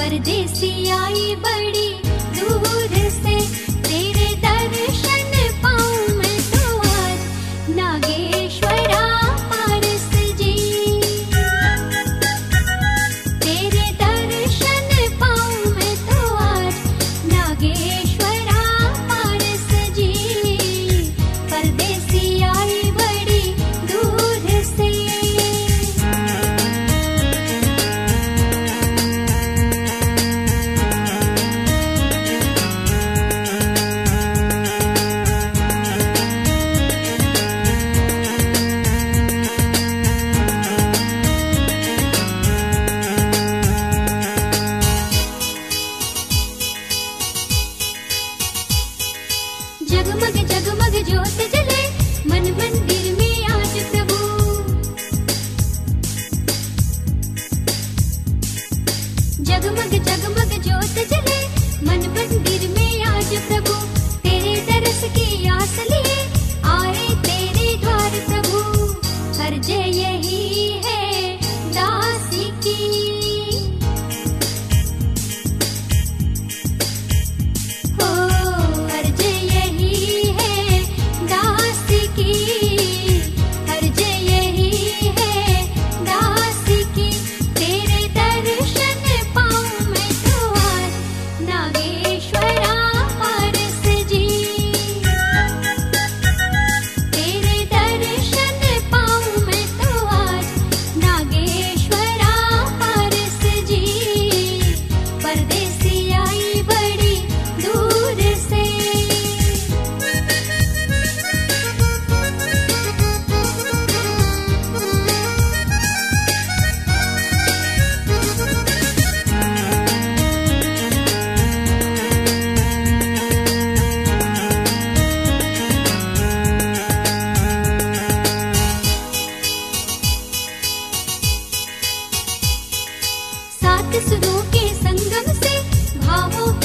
परदेसी आई बड़ी दूर से, तेरे दर्शन पाऊं मैं तो आज नागेश्वरा पारस जी। तेरे दर्शन पाऊं मैं तो आज नागेश्वरा पारस जी। परदेसी आई बड़ी दूर से। जगमग जगमग ज्योत जले मन मंदिर में आज प्रभु। जगमग जगमग ज्योत जले मन मंदिर में आज प्रभु। तेरे दरस की आस लिए आए तेरे द्वार प्रभु। अर्ज यही है दासी की। सुरों के संगम से भावों